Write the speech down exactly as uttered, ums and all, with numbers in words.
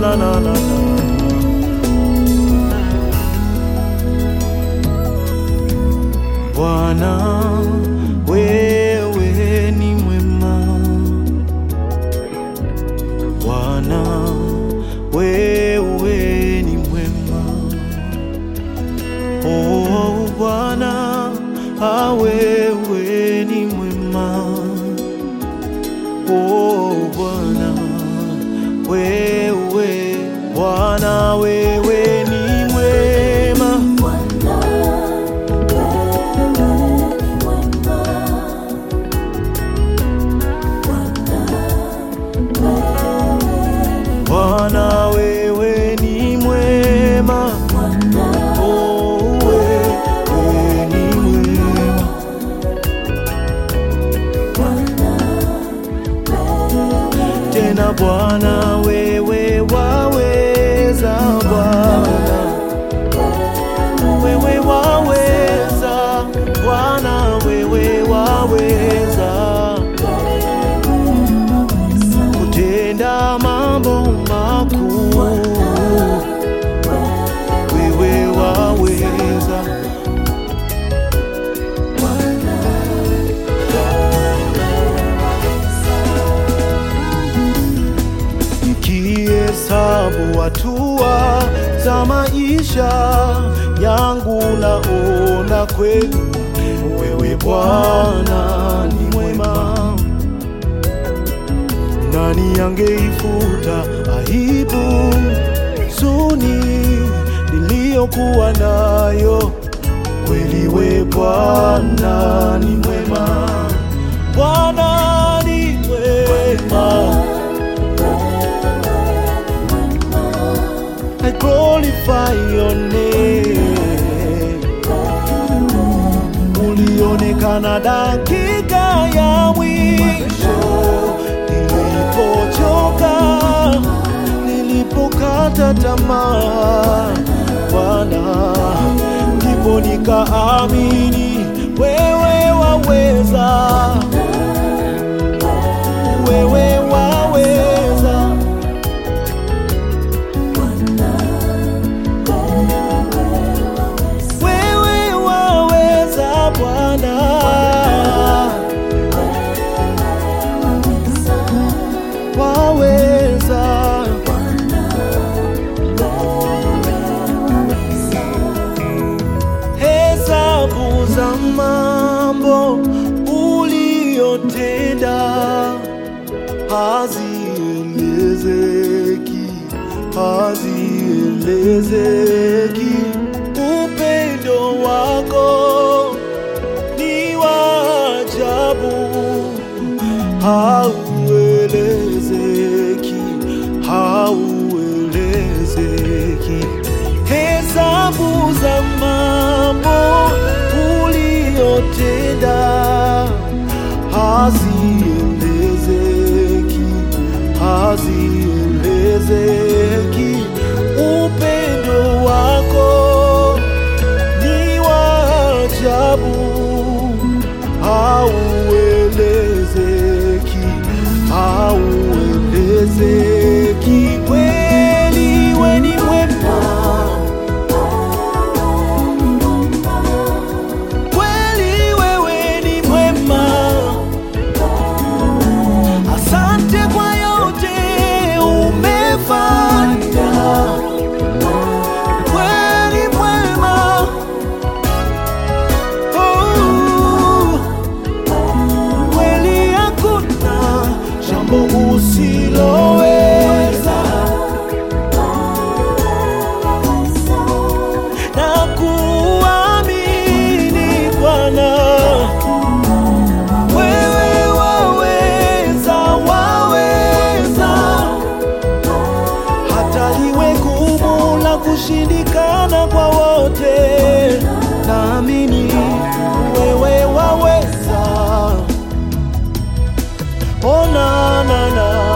na na na. Bwana wewe ni mwema, Bwana wewe ni mwema. Oh Bwana, ah wewe ni mwema. Oh Bwana wewe, Bwana wewe ni mwema. Bwana wewe ni mwema. Oh wewe ni mwema. Tena Bwana wewe waweza, Bwana wewe waweza, Bwana wewe waweza kutenda mambo makuu, wewe waweza. Nikihesabu hatua za maisha yangu, naona kweli wewe Bwana ni mwema. Nani angeifuta aibu, huzuni niliyokuwa nayo? Kweli wewe Bwana ni mwema. Bwana ni mwema. I glorify your name. Ulionekana dakika ya mwisho, nilipochoka, nilipokata tamaa, Bwana ndipo nikaamini wewe waweza, wewe waweza. Wewe waweza Bwana, waweza. Hesabu za mambo uliyotenda hazielezeki, hazielezeki. Upendo wako ni wa ajabu, hauelezeki, hauelezeki. Hesabu za mambo uliyotenda hazielezeki, hazielezeki. Upendo wako ni wa ajabu, hauelezeki, hauelezeki. Kweli wewe ni mwema, kweli wewe ni mwema. Asante kwa yote umefanya, kweli mwema. Oh, kweli hakuna jambo usiloweza, na kuamini Bwana, wewe waweza, waweza. Hata liwe gumu la kushindikana kwa wote, naamini wewe waweza. Oh na na na.